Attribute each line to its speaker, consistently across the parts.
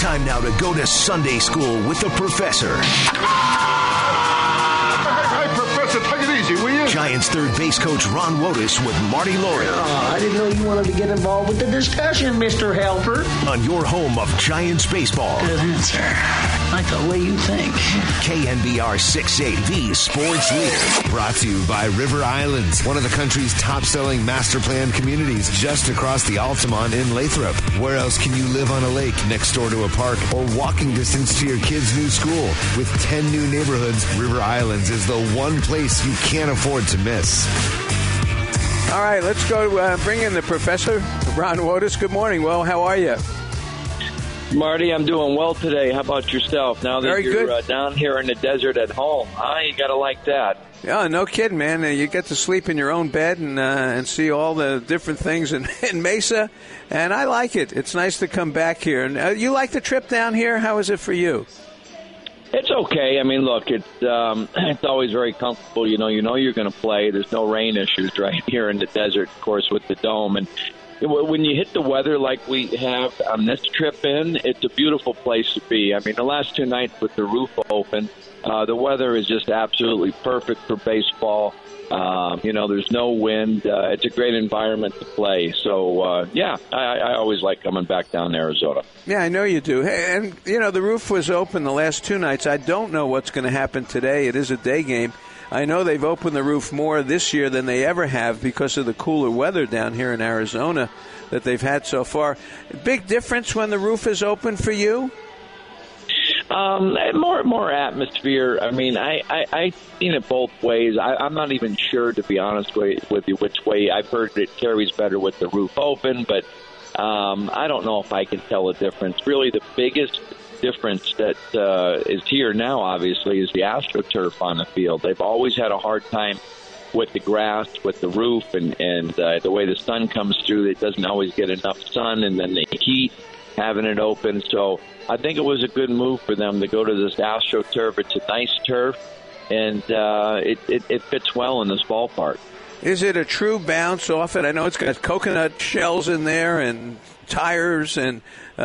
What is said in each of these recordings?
Speaker 1: Time now to go to Sunday school with the professor.
Speaker 2: Hey, Professor, take it easy, will you?
Speaker 1: Giants third base coach Ron Wotus with Marty Laurie.
Speaker 3: I didn't know you wanted to get involved with the discussion, Mr. Helper.
Speaker 1: On your home of Giants baseball.
Speaker 3: Good answer. I like the way you think.
Speaker 1: KNBR 680, the sports leader.
Speaker 4: Brought to you by River Islands, one of the country's top-selling master plan communities just across the Altamont in Lathrop. Where else can you live on a lake next door to a park or walking distance to your kid's new school? With 10 new neighborhoods, River Islands is the one place you can't afford to miss.
Speaker 5: All right, let's go bring in the professor, Ron Wotus. Good morning. Well, how are you?
Speaker 6: Marty, I'm doing well today. How about yourself? Now that you're down here in the desert at home, you got to like that.
Speaker 5: Yeah, no kidding, man. You get to sleep in your own bed and see all the different things in Mesa, and I like it. It's nice to come back here. And you like the trip down here? How is it for you?
Speaker 6: It's okay. I mean, look, it's always very comfortable. You know you're going to play. There's no rain issues right here in the desert, of course, with the dome. And when you hit the weather like we have on this trip in, it's a beautiful place to be. I mean, the last 2 nights with the roof open, the weather is just absolutely perfect for baseball. There's no wind. It's a great environment to play. So, I always like coming back down to Arizona.
Speaker 5: Yeah, I know you do. Hey, and, the roof was open the last 2 nights. I don't know what's going to happen today. It is a day game. I know they've opened the roof more this year than they ever have because of the cooler weather down here in Arizona that they've had so far. Big difference when the roof is open for you?
Speaker 6: More atmosphere. I mean, I've seen it both ways. I'm not even sure, to be honest with you, which way. I've heard it carries better with the roof open, but I don't know if I can tell a difference. Really, the biggest difference that is here now, obviously, is the AstroTurf on the field. They've always had a hard time with the grass, with the roof, and the way the sun comes through. It doesn't always get enough sun, and then the heat, having it open. So I think it was a good move for them to go to this AstroTurf. It's a nice turf, and it fits well in this ballpark.
Speaker 5: Is it a true bounce off it? I know it's got coconut shells in there and tires, and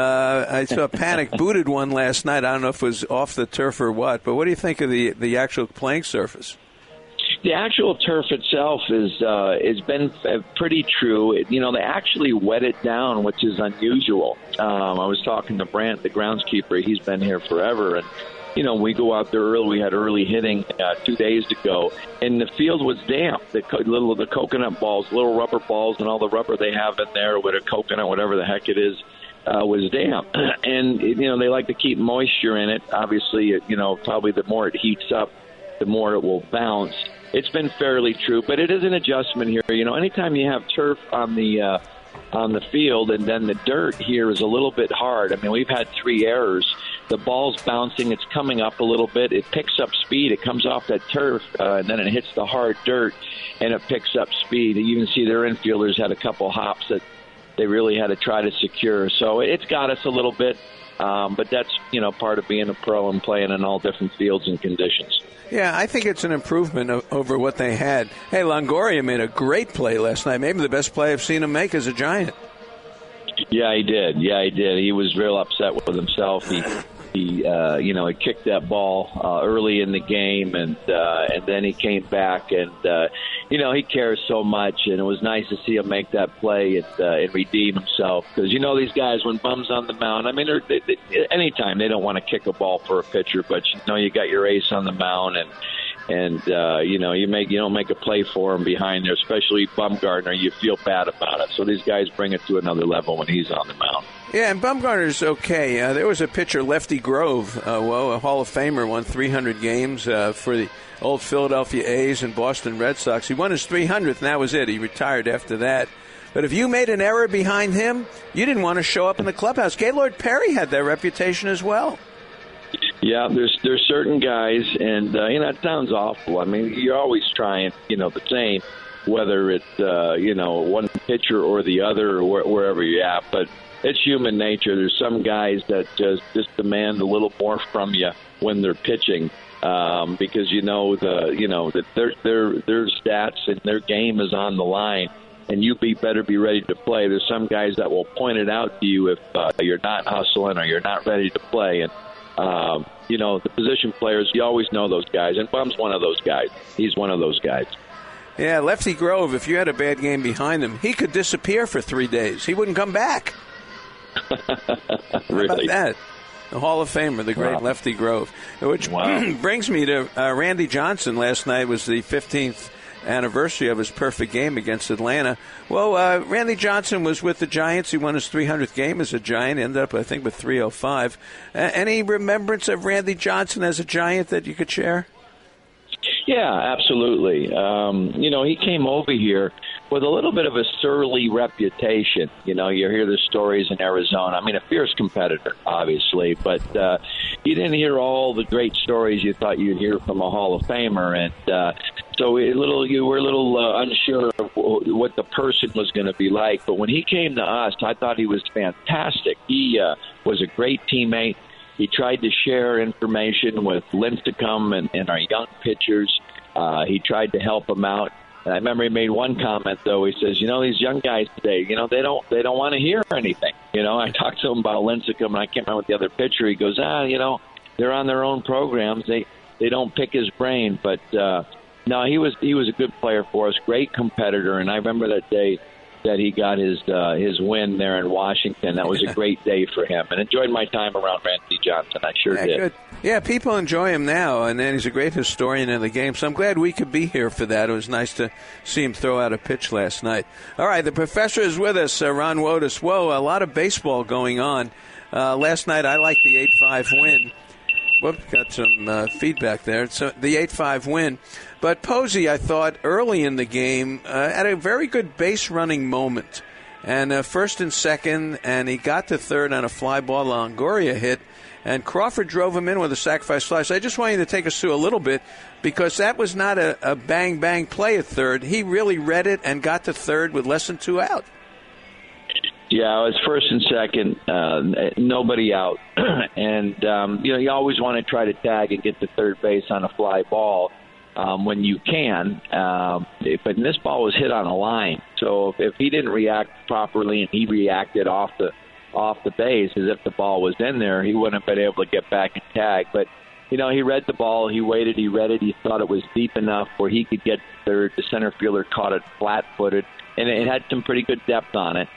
Speaker 5: I saw Panic booted one last night. I don't know if it was off the turf or what, but what do you think of the actual playing surface?
Speaker 6: The actual turf itself has been pretty true. They actually wet it down, which is unusual. I was talking to Brant, the groundskeeper. He's been here forever, and we go out there early. We had early hitting 2 days ago, and the field was damp. The coconut balls, little rubber balls, and all the rubber they have in there with a coconut, whatever the heck it is, was damp. And they like to keep moisture in it. Obviously, probably the more it heats up, the more it will bounce. It's been fairly true, but it is an adjustment here. Anytime you have turf on the field, and then the dirt here is a little bit hard. I mean, we've had 3 errors. The ball's bouncing. It's coming up a little bit. It picks up speed. It comes off that turf, and then it hits the hard dirt, and it picks up speed. You can see their infielders had a couple hops that they really had to try to secure. So it's got us a little bit, but that's, part of being a pro and playing in all different fields and conditions.
Speaker 5: Yeah, I think it's an improvement over what they had. Hey, Longoria made a great play last night. Maybe the best play I've seen him make as a Giant.
Speaker 6: Yeah, he did. He was real upset with himself. He kicked that ball early in the game, and then he came back, and he cares so much, and it was nice to see him make that play and redeem himself. Because these guys, when Bum's on the mound, I mean, anytime they don't want to kick a ball for a pitcher, but you got your ace on the mound, and you don't make a play for him behind there, especially Bumgarner. You feel bad about it. So these guys bring it to another level when he's on the mound.
Speaker 5: Yeah, and Bumgarner's okay. There was a pitcher, Lefty Grove, a Hall of Famer, won 300 games for the old Philadelphia A's and Boston Red Sox. He won his 300th, and that was it. He retired after that. But if you made an error behind him, you didn't want to show up in the clubhouse. Gaylord Perry had that reputation as well.
Speaker 6: Yeah, there's certain guys, and it sounds awful. I mean, you're always trying, the same, whether it's one pitcher or the other or wherever you're at. But it's human nature. There's some guys that just demand a little more from you when they're pitching, because their stats and their game is on the line. and you better be ready to play. There's some guys that will point it out to you if you're not hustling or you're not ready to play. And, the position players, you always know those guys. And Bum's one of those guys. He's one of those guys.
Speaker 5: Yeah, Lefty Grove, if you had a bad game behind him, he could disappear for 3 days. He wouldn't come back.
Speaker 6: Really?
Speaker 5: How about that? The Hall of Famer, the great Lefty Grove. Which brings me to Randy Johnson. Last night was the 15th anniversary of his perfect game against Atlanta. Well, Randy Johnson was with the Giants. He won his 300th game as a Giant, ended up, I think, with 305. Any remembrance of Randy Johnson as a Giant that you could share?
Speaker 6: Yeah, absolutely. He came over here with a little bit of a surly reputation. You hear the stories in Arizona. I mean, a fierce competitor, obviously, but you didn't hear all the great stories you thought you'd hear from a Hall of Famer. And so you were a little unsure of what the person was going to be like. But when he came to us, I thought he was fantastic. He was a great teammate. He tried to share information with Lincecum and our young pitchers. He tried to help them out. And I remember he made one comment, though. He says, these young guys today, they don't want to hear anything. I talked to him about Lincecum, and I can't remember the other pitcher. He goes, they're on their own programs. They don't pick his brain. But, no, he was a good player for us, great competitor. And I remember that day that he got his win there in Washington. That was a great day for him, and enjoyed my time around Randy Johnson. I sure did.
Speaker 5: Good. Yeah, people enjoy him now, and then he's a great historian of the game. So I'm glad we could be here for that. It was nice to see him throw out a pitch last night. All right, the professor is with us, Ron Wotus. Whoa, a lot of baseball going on. Last night I liked the 8-5 win. Whoops, got some feedback there. So the 8-5 win. But Posey, I thought, early in the game, had a very good base-running moment. And first and second, and he got to third on a fly ball Longoria hit. And Crawford drove him in with a sacrifice fly. So I just want you to take us through a little bit, because that was not a bang-bang play at third. He really read it and got to third with less than 2 out.
Speaker 6: Yeah, it was first and second, nobody out. And, you always want to try to tag and get to third base on a fly ball when you can. But this ball was hit on a line. So if he didn't react properly and he reacted off the base as if the ball was in there, he wouldn't have been able to get back and tag. But, he read the ball, he waited, he read it, he thought it was deep enough where he could get to third. The center fielder caught it flat-footed, and it had some pretty good depth on it,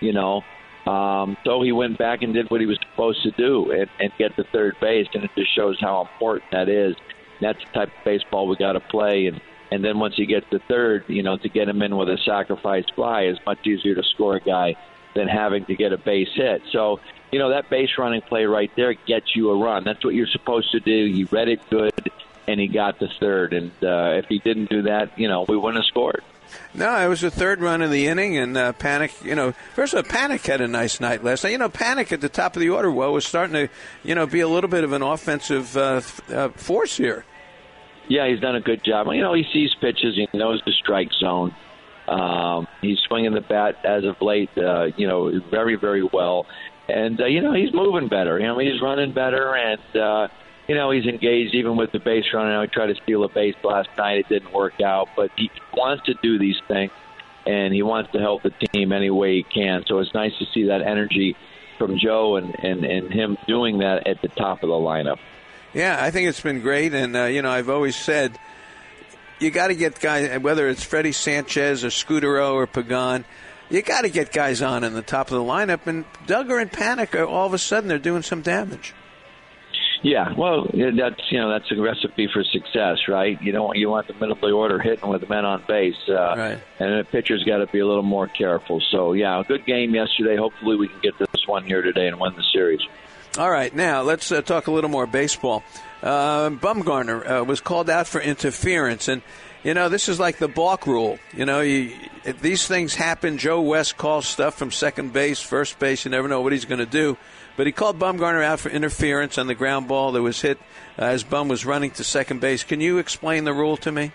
Speaker 6: So he went back and did what he was supposed to do and get to third base, and it just shows how important that is. That's the type of baseball we got to play. And then once he gets to third, to get him in with a sacrifice fly is much easier to score a guy than having to get a base hit. So, that base running play right there gets you a run. That's what you're supposed to do. He read it good, and he got to third. And if he didn't do that, we wouldn't have scored.
Speaker 5: No, it was the third run of the inning, and Panik, first of all, Panik had a nice night last night. Panik at the top of the order, was starting to, be a little bit of an offensive force here.
Speaker 6: Yeah, he's done a good job. He sees pitches, he knows the strike zone. He's swinging the bat as of late, very, very well. And, he's moving better. He's running better, and, he's engaged even with the base running. He tried to steal a base last night. It didn't work out. But he wants to do these things, and he wants to help the team any way he can. So it's nice to see that energy from Joe and him doing that at the top of the lineup.
Speaker 5: Yeah, I think it's been great. And, I've always said you got to get guys, whether it's Freddie Sanchez or Scudero or Pagan, you got to get guys on in the top of the lineup. And Duggar and Panik, all of a sudden, they're doing some damage.
Speaker 6: Yeah, well, that's a recipe for success, right? You want the middle of the order hitting with men on base,
Speaker 5: right.
Speaker 6: And the pitcher's got to be a little more careful. So, yeah, a good game yesterday. Hopefully we can get this one here today and win the series.
Speaker 5: All right, now let's talk a little more baseball. Bumgarner was called out for interference, and this is like the balk rule. These things happen. Joe West calls stuff from second base, first base. You never know what he's going to do. But he called Bumgarner out for interference on the ground ball that was hit as Bum was running to second base. Can you explain the rule to me?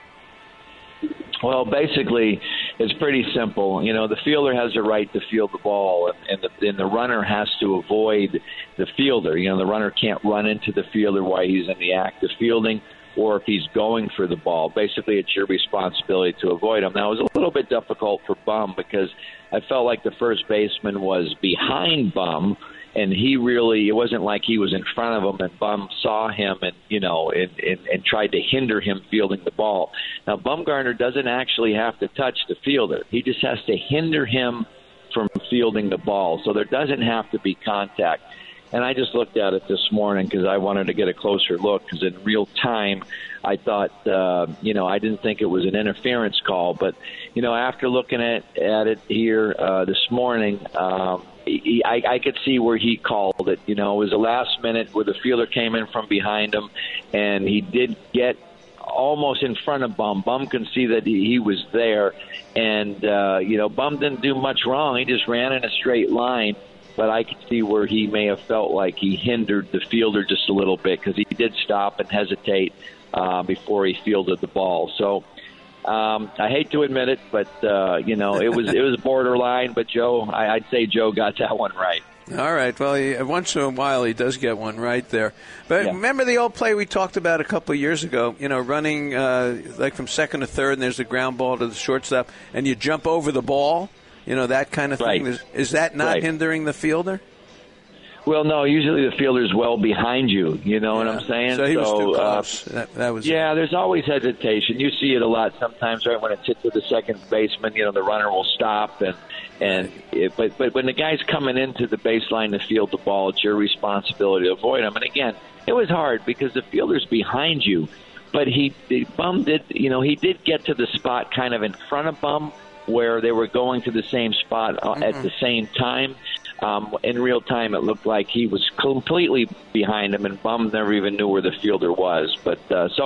Speaker 6: Well, basically, it's pretty simple. The fielder has the right to field the ball, and the runner has to avoid the fielder. The runner can't run into the fielder while he's in the act of fielding. or if he's going for the ball. Basically, it's your responsibility to avoid him. Now, it was a little bit difficult for Bum because I felt like the first baseman was behind Bum, and it wasn't like he was in front of him and Bum saw him and tried to hinder him fielding the ball. Now, Bumgarner doesn't actually have to touch the fielder. He just has to hinder him from fielding the ball. So there doesn't have to be contact. And I just looked at it this morning because I wanted to get a closer look because in real time I thought, I didn't think it was an interference call. But, after looking at it here this morning, I could see where he called it. It was the last minute where the fielder came in from behind him, and he did get almost in front of Bum. Bum can see that he was there, and, Bum didn't do much wrong. He just ran in a straight line. But I could see where he may have felt like he hindered the fielder just a little bit because he did stop and hesitate before he fielded the ball. So I hate to admit it, but it was borderline. But I'd say Joe got that one right.
Speaker 5: All right. Well, once in a while he does get one right there. But Remember the old play we talked about a couple of years ago? Running like from second to third, and there's a ground ball to the shortstop, and you jump over the ball. That kind of thing.
Speaker 6: Right.
Speaker 5: Is that not hindering the fielder?
Speaker 6: Well, no. Usually the fielder's well behind you. You know what I'm saying?
Speaker 5: So he was too close. That was.
Speaker 6: Yeah, there's always hesitation. You see it a lot sometimes, right? When it's hit to the second baseman, the runner will stop, but when the guy's coming into the baseline to field the ball, it's your responsibility to avoid him. And again, it was hard because the fielder's behind you, but Bum did get to the spot kind of in front of Bum, where they were going to the same spot at the same time. In real time, it looked like he was completely behind him, and Bum never even knew where the fielder was. But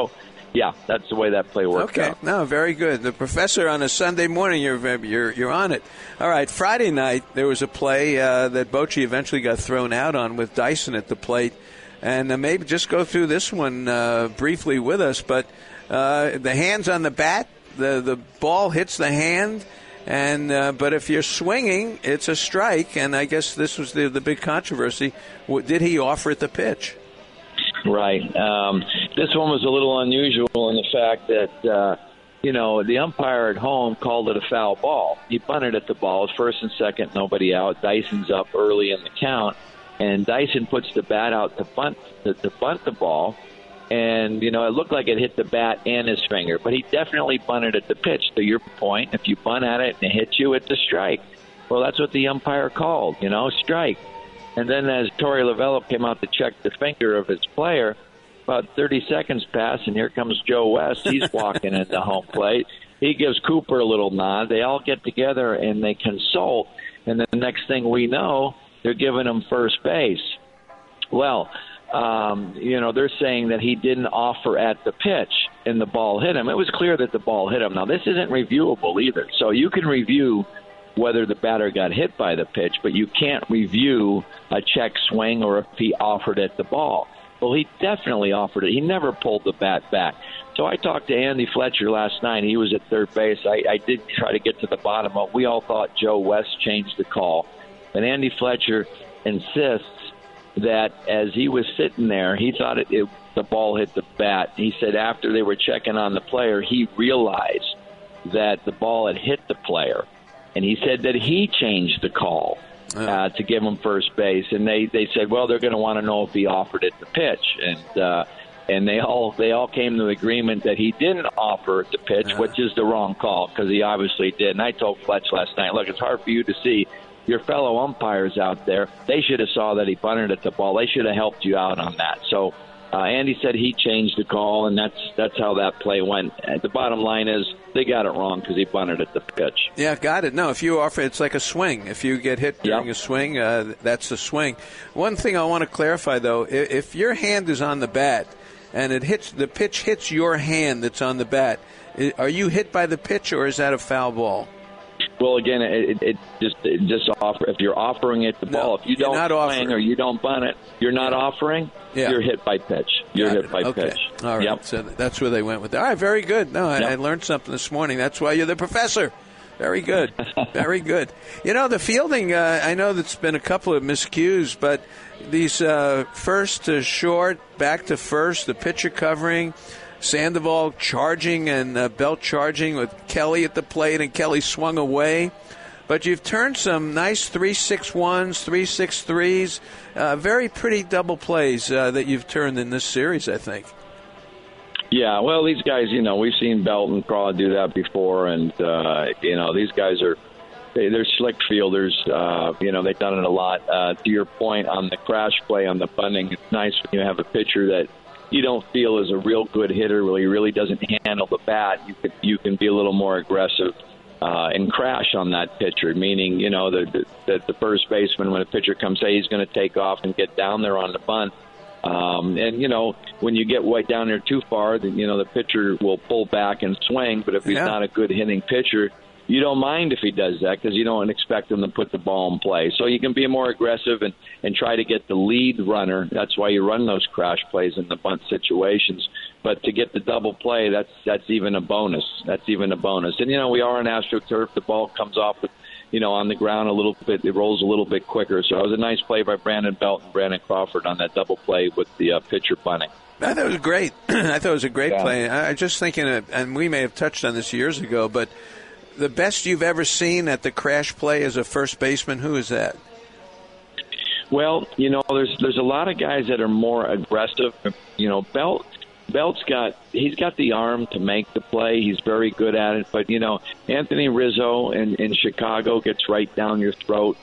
Speaker 6: that's the way that play worked out.
Speaker 5: Okay, no, very good. The professor on a Sunday morning, you're on it. All right, Friday night there was a play that Bochy eventually got thrown out on with Dyson at the plate, and maybe just go through this one briefly with us. But the hands on the bat. The ball hits the hand, and but if you're swinging, it's a strike. And I guess this was the big controversy. Did he offer it the pitch?
Speaker 6: Right. This one was a little unusual in the fact that the umpire at home called it a foul ball. He bunted at the ball, first and second, nobody out. Dyson's up early in the count, and Dyson puts the bat out to bunt the ball. And, it looked like it hit the bat and his finger. But he definitely bunted at the pitch. To your point, if you bunt at it and it hits you, it's a strike. Well, that's what the umpire called, strike. And then as Torey Lovullo came out to check the finger of his player, about 30 seconds pass, and here comes Joe West. He's walking into home plate. He gives Cooper a little nod. They all get together, and they consult. And then the next thing we know, they're giving him first base. Well, they're saying that he didn't offer at the pitch and the ball hit him. It was clear that the ball hit him. Now, this isn't reviewable either. So you can review whether the batter got hit by the pitch, but you can't review a check swing or if he offered at the ball. Well, he definitely offered it. He never pulled the bat back. So I talked to Andy Fletcher last night. He was at third base. I did try to get to the bottom of it. We all thought Joe West changed the call. But Andy Fletcher insists that as he was sitting there, he thought the ball hit the bat. He said after they were checking on the player, he realized that the ball had hit the player. And he said that he changed the call to give him first base. And they said, well, they're going to want to know if he offered at the pitch. And they all came to the agreement that he didn't offer at the pitch, which is the wrong call because he obviously did. And I told Fletch last night, look, it's hard for you to see. Your fellow umpires out there, they should have saw that he bunted at the ball. They should have helped you out on that. So Andy said he changed the call, and that's how that play went. The bottom line is they got it wrong because he bunted at the pitch.
Speaker 5: Yeah, got it. No, if you offer, it's like a swing. If you get hit during a swing, that's a swing. One thing I want to clarify, though, if your hand is on the bat and the pitch hits your hand that's on the bat, are you hit by the pitch or is that a foul ball?
Speaker 6: Well, again, it just offer. If you're offering it the ball, if you don't swing or you don't bunt it, you're not offering. You're hit by pitch. You're hit by pitch.
Speaker 5: All right. Yep. So that's where they went with that. All right. Very good. No, I learned something this morning. That's why you're the professor. Very good. Very good. The fielding. I know that's been a couple of miscues, but these first to short, back to first, the pitcher covering. Sandoval charging and Belt charging with Kelly at the plate, and Kelly swung away. But you've turned some nice 3-6-1s, 3-6-3s, very pretty double plays that you've turned in this series, I think.
Speaker 6: Yeah, well, these guys, we've seen Belt and Craw do that before, and, these guys they're slick fielders. They've done it a lot. To your point on the crash play on the bunting, it's nice when you have a pitcher that you don't feel is a real good hitter, where he really doesn't handle the bat. You can be a little more aggressive and crash on that pitcher, meaning, that the first baseman, when a pitcher comes, say he's going to take off and get down there on the bunt. When you get right down there too far, the pitcher will pull back and swing. But if he's not a good hitting pitcher, you don't mind if he does that, because you don't expect him to put the ball in play. So you can be more aggressive and try to get the lead runner. That's why you run those crash plays in the bunt situations. But to get the double play, that's even a bonus. That's even a bonus. And, we are on AstroTurf. The ball comes off on the ground a little bit. It rolls a little bit quicker. So it was a nice play by Brandon Belt and Brandon Crawford on that double play with the pitcher bunting.
Speaker 5: I thought it was great. I thought it was a great play. I just thinking, and we may have touched on this years ago, but the best you've ever seen at the crash play as a first baseman, who is that?
Speaker 6: Well, there's a lot of guys that are more aggressive. Belt's got the arm to make the play. He's very good at it. But, Anthony Rizzo in Chicago gets right down your throat.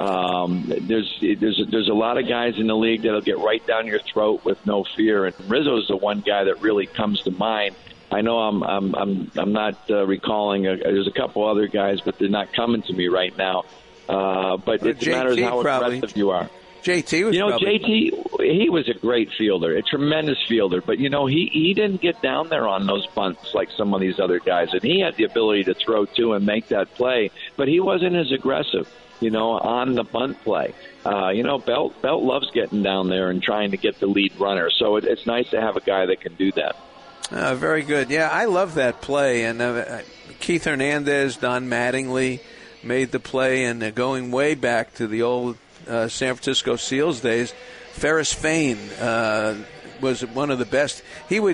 Speaker 6: There's a lot of guys in the league that'll get right down your throat with no fear. And Rizzo's the one guy that really comes to mind. I know I'm not recalling. There's a couple other guys, but they're not coming to me right now. But it matters how aggressive you are.
Speaker 5: JT was
Speaker 6: JT, he was a great fielder, a tremendous fielder. But, he didn't get down there on those bunts like some of these other guys. And he had the ability to throw, too, and make that play. But he wasn't as aggressive, on the bunt play. Belt loves getting down there and trying to get the lead runner. So it's nice to have a guy that can do that.
Speaker 5: Very good. Yeah, I love that play. And Keith Hernandez, Don Mattingly made the play. And going way back to the old San Francisco Seals days, Ferris Fain was one of the best. He would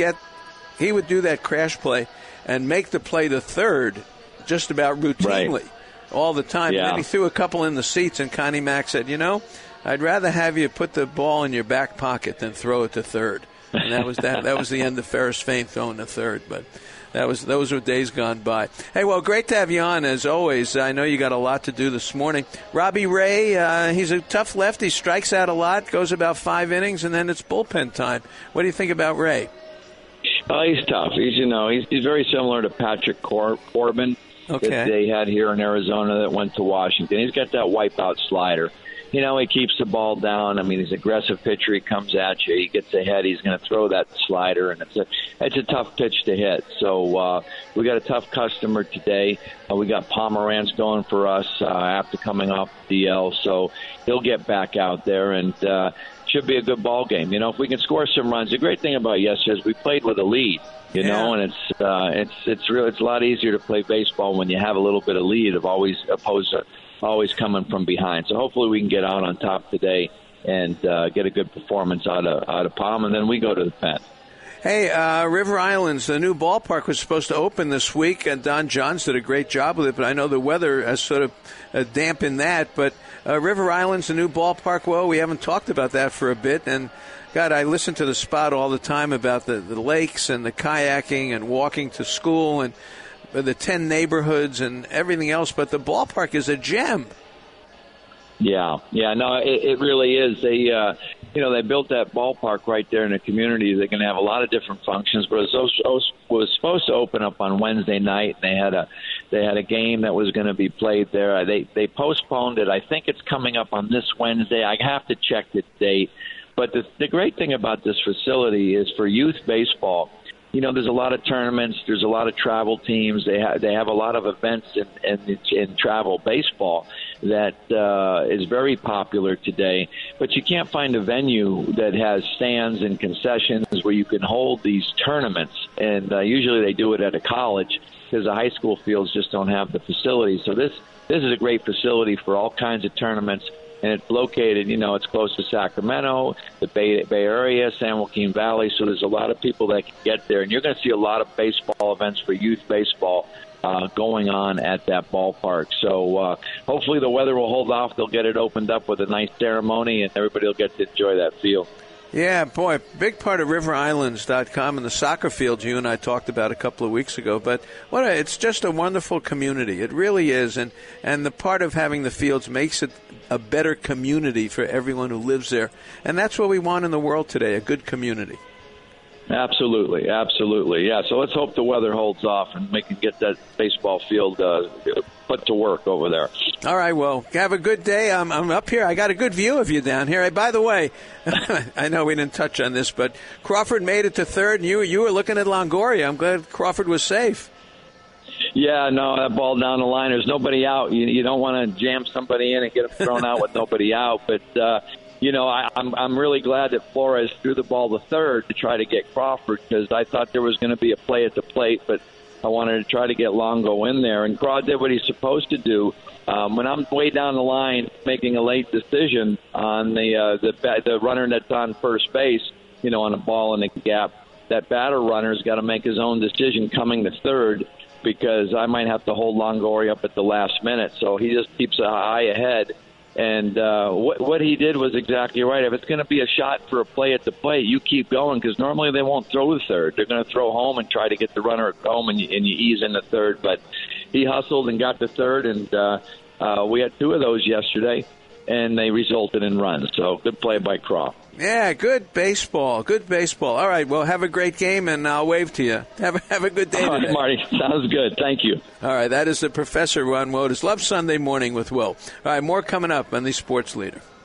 Speaker 5: do that crash play and make the play to third just about routinely all the time.
Speaker 6: Yeah.
Speaker 5: And then he threw a couple in the seats, and Connie Mack said, I'd rather have you put the ball in your back pocket than throw it to third. And that was that. That was the end of Ferris Fain throwing to third. But those were days gone by. Hey, well, great to have you on as always. I know you got a lot to do this morning. Robbie Ray, he's a tough lefty, strikes out a lot, goes about 5 innings, and then it's bullpen time. What do you think about Ray?
Speaker 6: He's tough. He's very similar to Patrick Corbin that they had here in Arizona that went to Washington. He's got that wipeout slider. He keeps the ball down. I mean, he's an aggressive pitcher. He comes at you. He gets ahead. He's going to throw that slider, and it's a tough pitch to hit. So we got a tough customer today. We got Pomerantz going for us after coming off DL, so he'll get back out there and should be a good ball game. If we can score some runs. The great thing about yesterday is we played with a lead. And it's a lot easier to play baseball when you have a little bit of lead opposed to always coming from behind. So hopefully we can get out on top today and get a good performance out of Palm, and then we go to the pen.
Speaker 5: Hey, River Islands, the new ballpark was supposed to open this week, and Don Johns did a great job with it, but I know the weather has sort of dampened that. But River Islands, the new ballpark, well, we haven't talked about that for a bit, and God, I listen to the Spot all the time about the lakes and the kayaking and walking to school and the 10 neighborhoods and everything else, but the ballpark is a gem.
Speaker 6: Yeah, no, it really is. They built that ballpark right there in the community. They're going to have a lot of different functions, but it was supposed to open up on Wednesday night. They had a game that was going to be played there. They postponed it. I think it's coming up on this Wednesday. I have to check the date. But the great thing about this facility is for youth baseball. There's a lot of tournaments. There's a lot of travel teams. They have a lot of events in travel baseball that is very popular today. But you can't find a venue that has stands and concessions where you can hold these tournaments. And usually they do it at a college because the high school fields just don't have the facilities. So this is a great facility for all kinds of tournaments. and it's located, it's close to Sacramento, the Bay Area, San Joaquin Valley, so there's a lot of people that can get there, and you're going to see a lot of baseball events for youth baseball going on at that ballpark. So hopefully the weather will hold off. They'll get it opened up with a nice ceremony, and everybody will get to enjoy that field.
Speaker 5: Yeah, boy, big part of RiverIslands.com and the soccer field you and I talked about a couple of weeks ago. But it's just a wonderful community. It really is. And the part of having the fields makes it a better community for everyone who lives there. And that's what we want in the world today, a good community.
Speaker 6: Absolutely, absolutely. Yeah, so let's hope the weather holds off and we can get that baseball field put to work over there.
Speaker 5: All right, well, have a good day. I'm up here. I got a good view of you down here. Hey, by the way, I know we didn't touch on this, but Crawford made it to third, and you were looking at Longoria. I'm glad Crawford was safe.
Speaker 6: Yeah, no, that ball down the line. There's nobody out. You don't want to jam somebody in and get them thrown out with nobody out, but I'm really glad that Flores threw the ball to third to try to get Crawford, because I thought there was going to be a play at the plate, but I wanted to try to get Longo in there. And Craw did what he's supposed to do. When I'm way down the line making a late decision on the runner that's on first base, on a ball in the gap, that batter runner's got to make his own decision coming to third, because I might have to hold Longoria up at the last minute. So he just keeps an eye ahead. And what he did was exactly right. If it's going to be a shot for a play at the plate, you keep going, because normally they won't throw to third. They're going to throw home and try to get the runner at home, and you ease into third. But he hustled and got to third, and we had two of those yesterday, and they resulted in runs. So good play by Craw.
Speaker 5: Yeah, good baseball. Good baseball. All right, well, have a great game, and I'll wave to you. Have a good day today.
Speaker 6: All right, Marty. Sounds good. Thank you.
Speaker 5: All right, that is the Professor Ron Wotus. Love Sunday Morning with Will. All right, more coming up on the Sports Leader.